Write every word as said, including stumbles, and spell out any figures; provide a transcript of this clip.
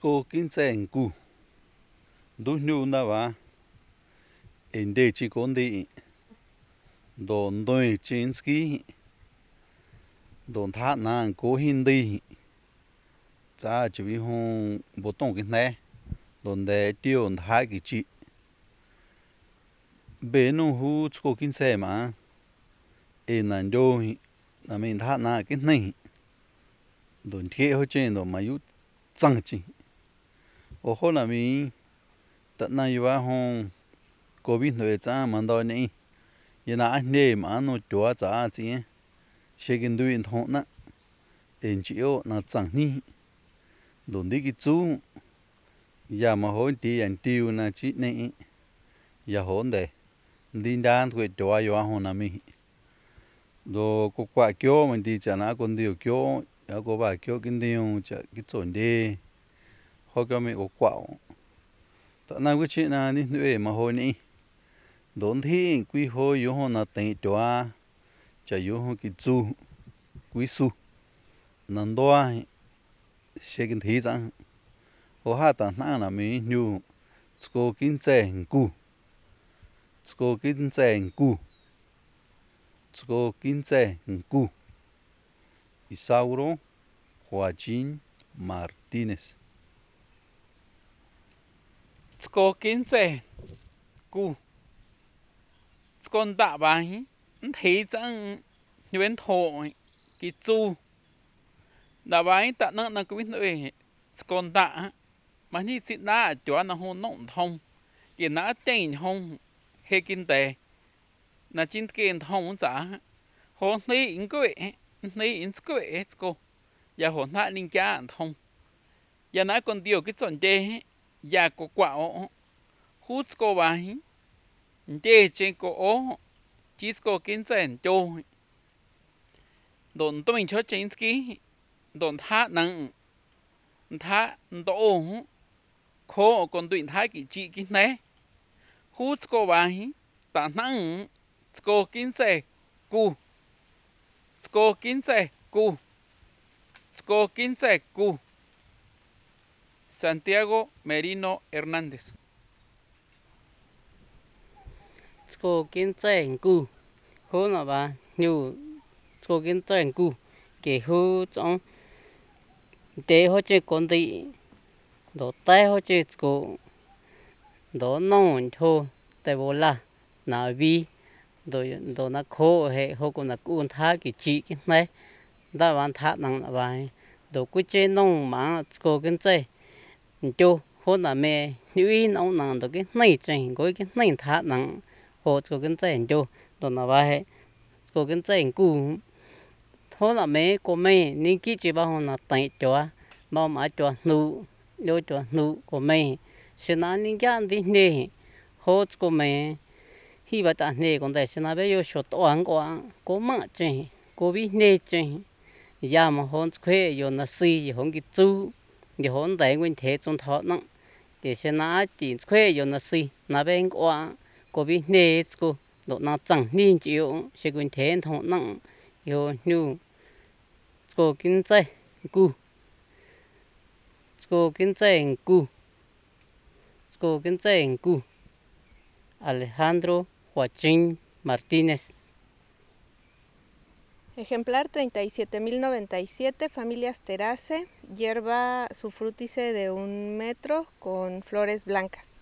Sko quince nku. Du nhu na va. Ende chi kondi. Don doi chinski. Don tha na ko hindi. Cha chi vi hon botón cái này. Donde tiêu tha cái chi. Be no hu sko quince mà. E na do na min tha na cái này. Don thie ho chen do mayu chang chi. O ho na mi ta na yu va hon covid no cha man do ni. Ye na ne ma no tua cha chi. She kin du in thon na. En chi o na chang ni. Don di ki chu. Ya ma ho ti yan tiu na chi ne. Ya ho de. Din dan ko tua yu ho na mi. Do ko kwa kyo man di cha na kon di kyo. Ya ko ba kyo kin di yung cha ki chon de. Ho kyo mi ko kwa. Ta na ku chi na ni nu e ma ho ni. Don thi quy ho yu ho na te tua. Cha yu ho ki chu. Quy su. Nan doa. She kin thi chang. Ho ha ta na na mi nyu. Sko quince nku. Sko quince nku. Sko quince nku. Isauro Joaquín Martínez. Sko quince nku. Sko nda ba hi. Thấy chang nhuên thổ ki chu. Da ba hi ta na na ku no e. Sko nda. Mà ni sit na cho na ho nong thong. Ki na tên hong he kin te. Na chin ken thong cha. Ho nei in ko e. Nei in ko e sko. Ya ho na ning cha thong. Ya na con dio ki chon de. Ya ko kwa o. Hu sko ba hi. De chen ko o. Chisco quince cho. Don tomin cho chinski. Don tha nang. Tha do. Ko con tuin tha ki chi ki ne. Hu sko ba hi. Ta nang. Sko quince ku. Sko quince ku. Sko quince ku. Santiago Merino Hernández. Sko quince nku. Ho na ba nyu sko quince nku. Ke hu chong. De ho che con di. Do tai ho che sko. Do non ho. Te bola. Na vi. Do do na ko he ho ko na ku tha ki chi ki ne. Da van tha nang na ba. Do ku che non ma sko quince. Cho ho na me nyu nong nang do ki nei chen ko ki nei tha nang. Ho sko quince ncho. Do na ba he. Sko quince nku. Ho na me ko me ni ki chi ba ho na tai cho. Ba ma cho nu. Yo cho nu ko me. Se na ni gan di ne. Ho sko me. Hi ba ta ne kon de se na be yo sho to an ko ko ma chen. Ko bi ne chen. Ya ma hon kwe yo na si hon ki chu. Yo hon dai ngwen the chon tho nang. Ke se na ti kwe yo na si. Na ben ko ko bi ne sko. Do na chang ni chi yo. Se ngwen the thon nang. Yo nyu. Sko quince nku. Sko quince nku. Sko quince nku. Alejandro Joaquín Martínez. Ejemplar treinta y siete mil noventa y siete, familias Terace, hierba sufrútice de un metro con flores blancas.